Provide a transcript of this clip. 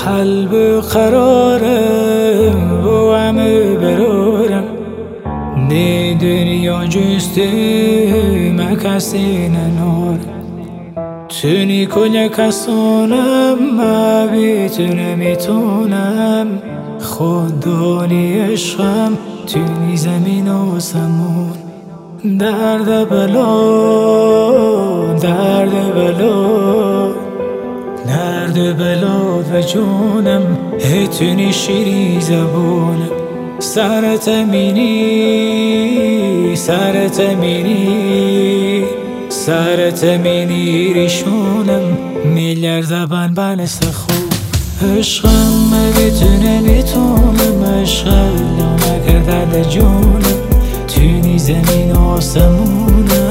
قلب قرارم bu همه برارم نه دنیا جستم کسی ننارم تونی کنه کسانم ما میتونم خوددانی عشقم تونی زمین و سمون درد بلا و جونم هتونی شیری زبونم سرت مینی ریشونم میلیارد زبان بنست خوب عشقم میتونم عشقم نکرده جونم تونی زمین آسمونم